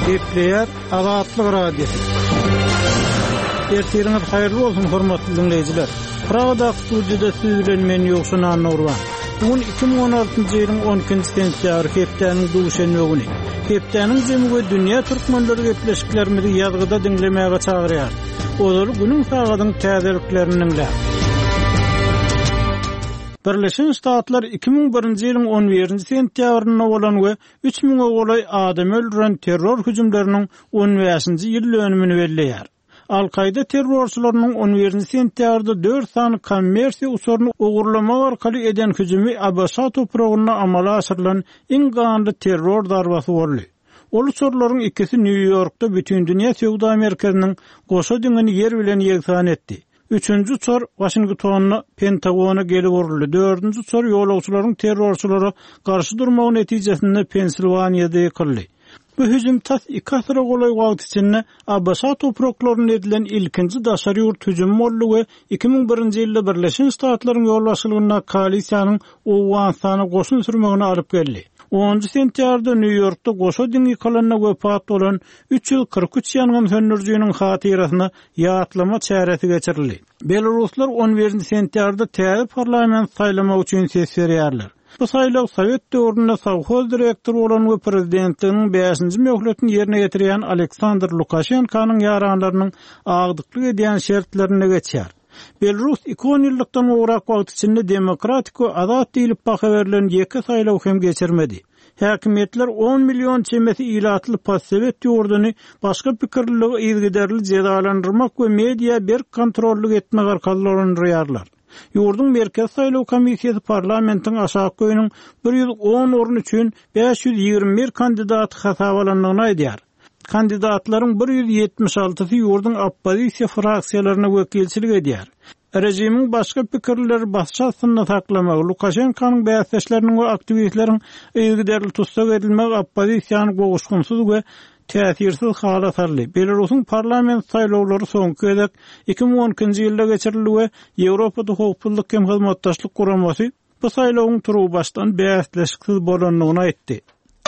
Gepleýär Azatlyk radiosu. Ertiriniz haýyrly bolsun hormatly dinleýijiler. Pragada studiýada siz bilen men Ýogşan Anurwan. Bugün 2016-njy ýylyň 12-nji sentýabr hepdeniň duşanby güni. Hepdeniň jemgy dünýä türkmenleri gepleşiklerimizi ýazgyda dinlemäge çagyrýar. Olar günüň sagatyň täzeliklerini dinlär. Birleşen Ştatlar 2001-nji ýylyň 11-nji sentýabrynda bolan we 3000-e golay adam öldüren terror hüjümleriniň 15-nji ýyl dönümini belleýär. Al-Qaida terrorçylarynyň 11-nji sentýabrda 4 sany kommersiýa usuryny ogurlamak arkaly eden hüjümi Abaşa topragyna amala aşyrylan iň ganly terror darbasy boldy. Ol usurlaryň ikisi New Yorkda bütün dünýä sowda merkeziniň goşa diňini ýer bilen ýegsan etdi. 3-nji uçur Washingtonna Pentagona gelip urildi. 4-nji uçur ýolagçylaryň terrorçylara garşy durmagy netijesinde Pensilvaniýada ýekildi. Bu hüjüm tas 2 asyra golay wagt içinde Abaşa topraklaryna edilen ilkinji daşary ýurt hüjümi boldy we 2001-nji ýylda Birleşen Ştatlaryň ýol başçylygyna koalisiýanyň Owensany goşun sürmegine alyp geldi. 10-njy sentýarda New Yorkda goşa diň ýykylyna wepat bolan 343 ýangyn söndürjüniň hatyrasyna ýatlama çäresi geçirildi. Belaruslar 11-nji sentýarda täze parlament saýlamak üçin ses berýärler. Bu saýlaw Sowet döwründe sowhoz direktory bolan we prezidentligiň 5-nji möhletini ýerine getirýän Aleksandr Lukashenkanyň ýaranlarynyň agdyklyk edýän şertlerine geçýär. Belarus 2 ýyllykdan ugrak wagt içinde demokratik we azat diýilip baha berilen ýeke saýlaw hem geçirmedi. Häkimetler 10 million çemesi ilatly Sowet ýurduny başga pikirliligi ýygyderli jedalandyrmak we media bir kontrollyk etmek arkaly oranýarlar. Ýurdun merkez saýlaw komissiýasy parlamentiň aşağı köýüniň 110 orun üçin 521 kandidat hasaba alanlygyny aýdýar. Kandidatlaryň 176-sy ýurdun oppozisiýa fraksiýalaryna wekilçilik edýär. Rejimiň başga pikirleri başçasyna saklamak, Lukashenkanyň bäsleşleriniň we aktivistleriň ýygyderli tutsak edilmek oppozisiýany gowuşgunsyz we täsirsiz hala saldy. Belarusyň parlament saýlawlary soňky edek 2012-nji ýylda geçirildi we Ýewropada hukuklyk hem hyzmatdaşlyk guramasy bu saýlawyň turugy başdan bäsleşiksiz bolanlygyny aýtdy.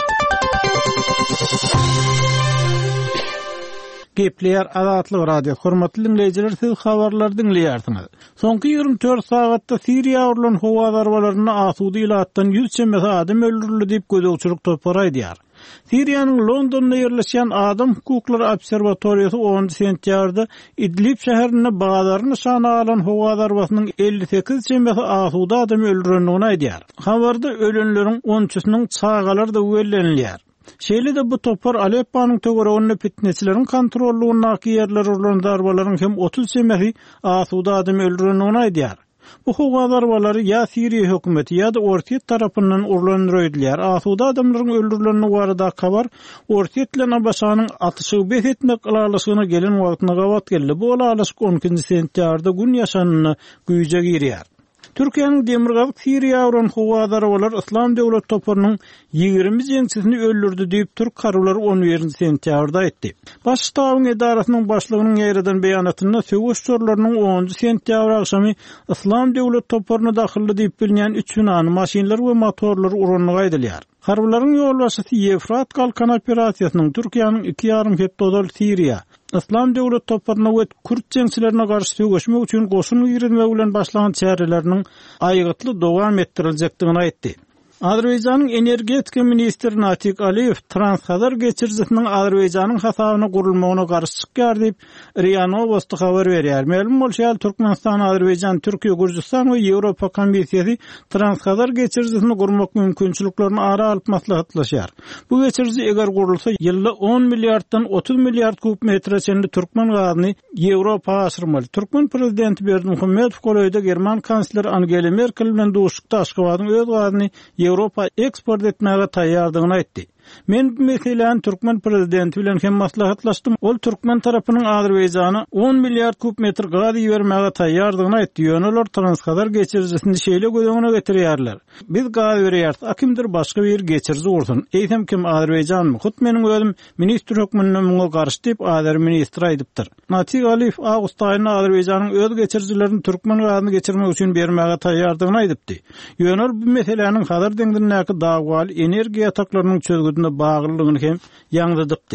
Gepleýär Azatlyk radio. Hormatly dinleýijiler, siz habarlar dinleýärsiňiz. Soňky 24 sagatda Siriýa urulan howa darbalaryna asudy ilatdan 100 çemesi adam öldürildi diýip gözegçilik topary aýdýar. Siriýanyň Londonda ýerleşýän Adam Hukuklary Obserwatoriýasy 10 sentýarda Idlib şäherine bagdary nişana alan howa darbasynyň 58 çemesi asudy adam öldürenligini aýdýar. Habarda ölenleriň 13-siniň çağalar da wellenilýär. Şeýle de bu topar Aleppanyň töwereginde fitneçileriň kontrollugyndaki ýerler urulan darbalaryň hem 30 çemesi asudy adam öldürenligini aýdýar. Bu howa darbalary ýa Siriýa hökümeti ýa da Ortiýet tarapyndan urulanýar. Asudy adamlaryň öldürilenligi barada habar Ortiýet bilen Abaşanyň atışygy bes etmek ýalysyna gelen wagtyna gawat geldi. Bu alalyşyk 12-nji sentýarda gün ýaşanyny güýje girýär. Türkiýanyň demirgaz Siriýa urulan howa darbalar İslam döwlet toparynyň 20 jeňçisini öldürdi diýip Türk karulary 11-nji sentýarda aýtdy. Baş ştabyň edarasynyň başlygynyň ýerden beýanatyna söwüş sorlarynyň 10-njy sentýabr akşamy İslam döwlet toparyna dahildi diýip bilinýän 3 binany maşinler we motorlar uranlygy aýdylýar. Harbalaryň ýol başçysy Efrat Kalkan operasiýasynyň Türkiýanyň 2,5 hektar Siriýa İslam döwlet toparyna we Kürt jeňçilerine garşy söwüşmek üçin goşun ýerine bilen başlanan çäreleriniň aýgytly dowam etdirilejekdigini aýtdy. Azerbaýjanyň energetika ministri Natik Aliyev Transhazar geçirjisiniň Azerbaýjanyň hasabyna gurulmagyna garşy çykýar diýip RIA Novosti habar berýär. Ma'lum bolýar Türkmenistan, Azerbaýjan, Türkiýe, Gürjistan we Ýewropa komissiýasy Transhazar geçirjisini gurmak mümkinçiliklerini ara alyp maslahatlaşýar. Bu geçirji eger gurulsa ýylda 10 milliarddan 30 milliard kub metre çenli türkmen gazyny Ýewropa aşyrmaly. Türkmen prezidenti Berdimuhammedow Goloýda German kansleri Angela Merkel bilen duşukda Aşgabatyň öz gazyny Ýewropa eksport etmäge taýýardygyny aýtdy. Men bu meseleni Türkmen prezidenti bilen hem maslahatlaşdym. Ol Türkmen tarapynyň Azerbaýjana 10 milliard kub metr gaz bermäge taýýardygyny aýtdy. Ýöneler Transhazar geçirjisini şeýle gödöňüne getirýärler. Biz gaz berýäris, akimdir başga bir geçirji ursun. Eýsem kim Azerbaýjanmy? Hut meniň özüm ministr hökmüne muňa garşy diýip Azer ministr aýdypdyr. Natik Aliyev awgust aýyna Azerbaýjanyň öz geçirjilerini Türkmen gazyny geçirmek üçin bermäge taýýardygyny aýdypdy. Ýöner bu meseleniň hazır deňdinäki dagwal energiýa ataklarynyň çözgüdüne baglylygyny hem ýaňladypdy.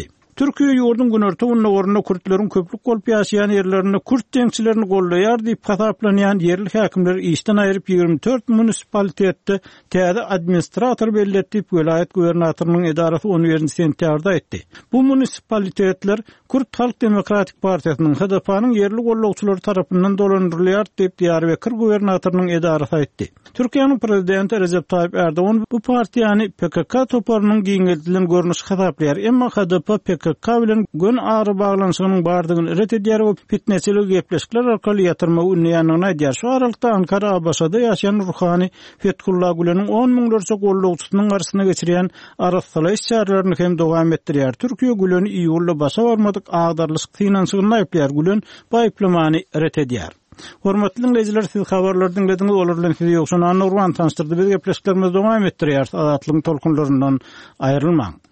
Türkiýe ýurdun günörtü unnagoruna Kürtlerin köplük bolup ýaşaýan ýerlerini Kürt deňçilerini gollaýar diýip hasaplanýan yerli häkimler işden aýryp 24 munisipalitetde täze administrator belletip vilayet gubernatorynyň edarasy onu ýerini sentýarda etdi. Bu munisipalitetler Kürt Halk Demokratik Partiýasynyň HDP-nyň yerli gollawçylary tarapyndan dolandyrylýar diýip Diyarbakır gubernatorynyň edarasy aýtdy. Türkiýanyň prezidenti Recep Tayyip Erdoğan bu partiýany PKK toparynyň giňeldilen görnüşi hasaplaýar. Emma HDP PKK bilen gün ağrı bağlanışynyň bardygyny ret edýär we fitneçilik gepleşikler arkaly ýatyrmagy ünleýändigini aýdýar. Şu aralykda Ankara Abaşada ýaşaýan Ruhani Fethullah Güleniň 10 miňlerçe gollawçysynyň garşyna geçirýän arasalaş çaralaryny hem dowam etdirýär. Türkiýe Güleni iýulla başa barmadyk agdarlyk finansyny aýplar. Gülen bu aýplamany ret edýär. Hormatly dinleyijiler, siz habarlary dinlediňiz, olar bilen sizi ýokşan Anurwan tanıştyrdy. Biz gepleşiklerimizi dowam etdirýär. Azatlygyň tolkunlaryndan aýrylmaň.